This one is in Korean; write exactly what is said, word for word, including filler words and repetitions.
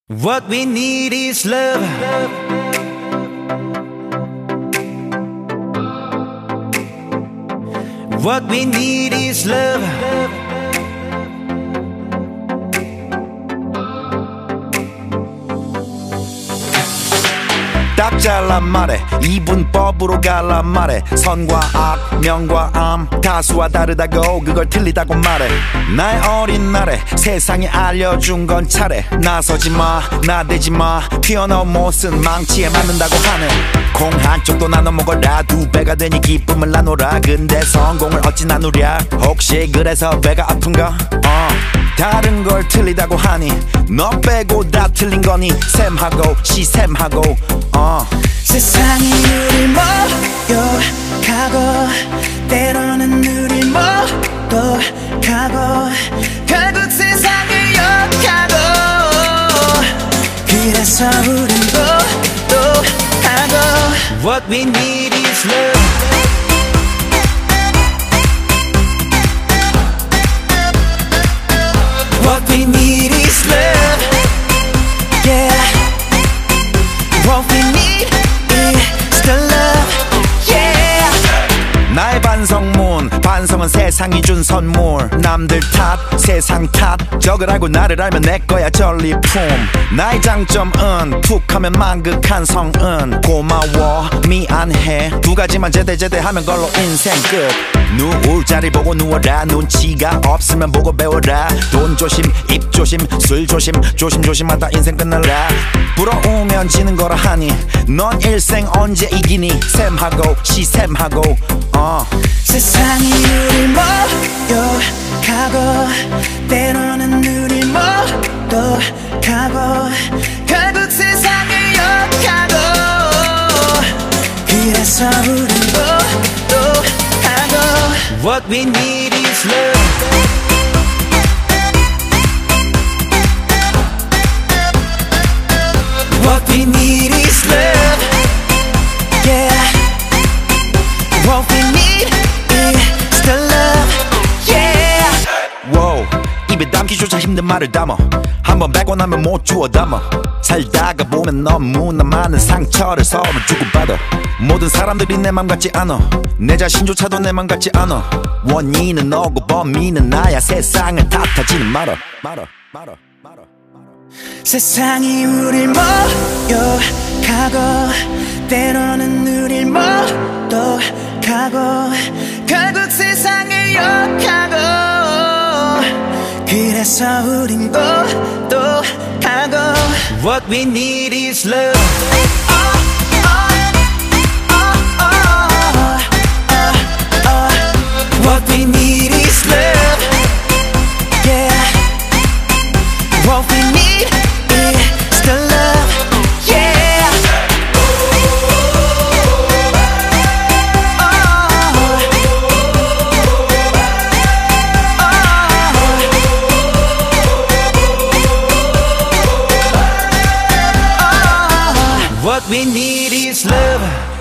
What we need is love. What we need is love. 딱 잘라 말해 이분법으로 갈라 말해 선과 악, 명과 암 다수와 다르다고 그걸 틀리다고 말해 나의 어린 날에 세상에 알려준 건 차례 나서지마 나대지마 튀어나온 못은 망치에 맞는다고 하네 콩 한쪽도 나눠 먹어라 두 배가 되니 기쁨을 나눠라 근데 성공을 어찌 나누랴 혹시 그래서 배가 아픈가 어. 다른 걸 틀리다고 하니 너 빼고 다 틀린 거니 셈하고 시셈하고 어. 세상이 우릴 모욕하고 때로는 우릴 모독하고 결국 세상을 욕하고 그래서 우린 고독하고 What we need is love. What we need is love. Yeah. What we need is the love. Yeah. 나의 반성문 반성은 세상이 준 선물 남들 탓 세상 탓 적을 알고 나를 알면 내 거야 전리품 나의 장점은 툭하면 만극한 성은 고마워 미안해 두 가지만 제대 제대 하면 걸로 인생 끝 누울 자리 보고 누워라 눈치가 없으면 보고 배워라 돈 조심 입 조심 술 조심 조심조심하다 인생 끝날라 부러우면 지는 거라 하니 넌 일생 언제 이기니 셈하고 시셈하고 어. 세상이 우릴 모욕하고 때로는 우릴 모독하고 결국 세상을 욕하고 그래서 우린 고독하고 What we need is love. What we need is love. Yeah. What we need is the love. Yeah. Wow, 입에 담기조차 힘든 말을 담아 한번 뱉고 나면 못 주워 담아 살다가 보면 너무나 많은 상처를 서로 주고받아 모든 사람들이 내 맘 같지 않아 내 자신조차도 내 맘 같지 않아 원인은 너고 범인은 나야 세상을 탓하지는 말아 말아 말아 말아 세상이 우릴 모욕하고 때로는 우릴 모독하고 결국 세상을 욕하고 그래서 우린 고독하고 What we need is love. What we need is love. Yeah. What we need is the love. Yeah. What we need is love.